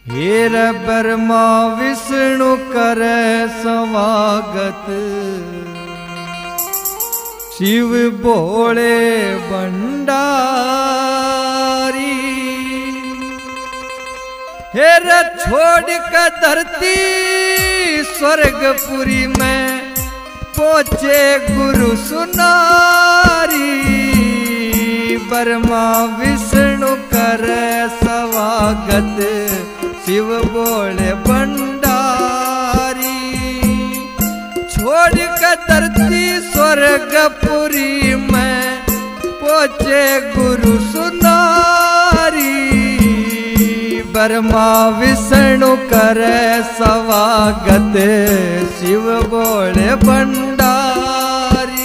हेर ब्रह्मा विष्णु करे स्वागत, शिव भोले भंडारी। हेर छोड़ कर धरती स्वर्गपुरी में पहुंचे गुरु सुनारी। ब्रह्मा विष्णु करे स्वागत, शिव भोले भंडारी। छोड़ कर धरती स्वर्गपुरी में पहुंचे गुरु सुनारी। ब्रह्मा विष्णु करे स्वागत, शिव भोले भंडारी।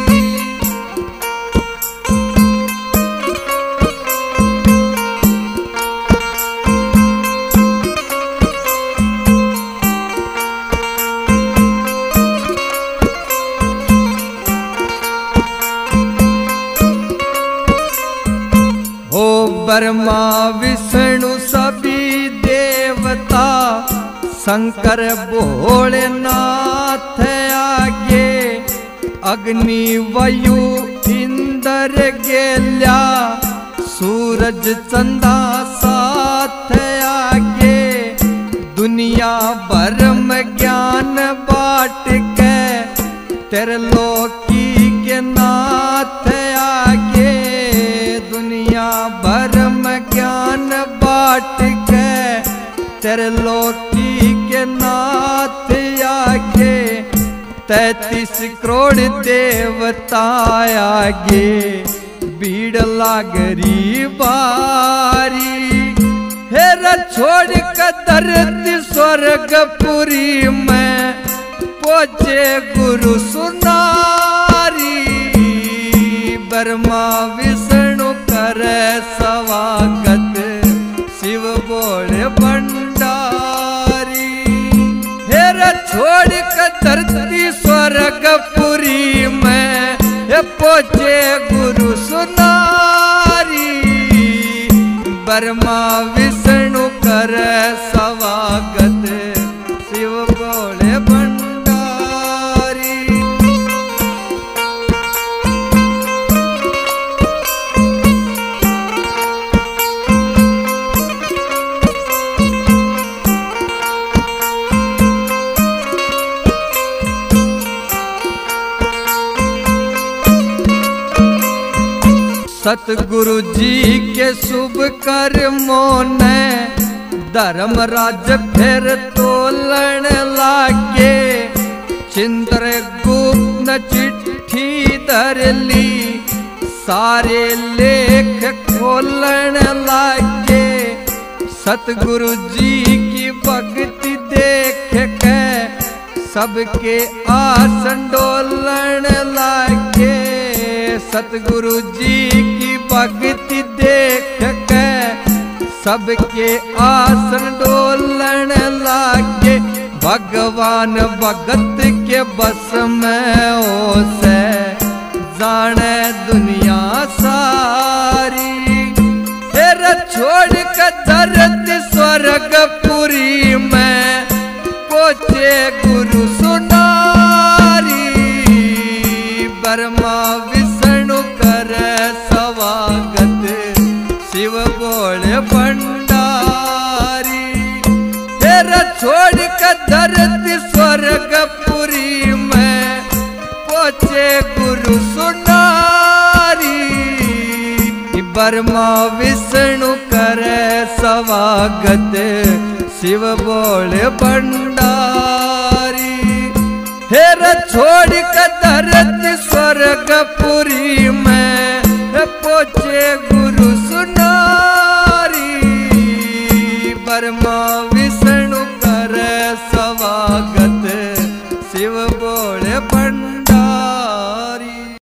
ब्रह्मा विष्णु सभी देवता शंकर भोलेनाथ आगे। अग्नि वायु इंद्र गेल्या, सूरज चंदा साथ आगे। दुनिया भर में ज्ञान बांट के त्रिलोकी के नाथ आगे। दुनिया भर में ज्ञान बांट के त्रिलोकी के नाथ आगे। 33 करोड़ देवता आगे, भीड़ लागरी बारी। हेर छोड़ कर धरती स्वर्गपुरी में पहुंचे गुरु सुनारी। ब्रह्मा विष्णु करे स्वागत, शिव भोले भंडारी। हेर छोड़ कर धरती स्वर्गपुरी में पहुंचे गुरु सुनारी। ब्रह्मा विष्णु करे स्वागत, शिव भोले भंडारी। सतगुरु जी के शुभ कर्मों ने धर्मराज फिर तोलन लागे। चिंद्रगुप्त ने चिट्ठी धर ली, सारे लेख खोलन लागे। सतगुरु जी की भक्ति देख के सबके आसन डोलन लागे। सतगुरु जी की भक्ति देख के सबके आसन डोलन लागे। भगवान भगत के बस में हो से जाने दुनिया सारी। हेर छोड़ कर धरती स्वर्गपुरी में पहुंचे गुरु सुनारी। ब्रह्मा विष्णु करे स्वागत, शिव भोले भंडारी। हेर छोड़ कर धरती स्वर्गपुरी में पहुंचे गुरु सुनारी। ब्रह्मा विष्णु करे स्वागत, शिव भोले भंडारी। हेर छोड़ कर धरती स्वर्गपुरी में पहुंचे गुरु सुनारी। ब्रह्मा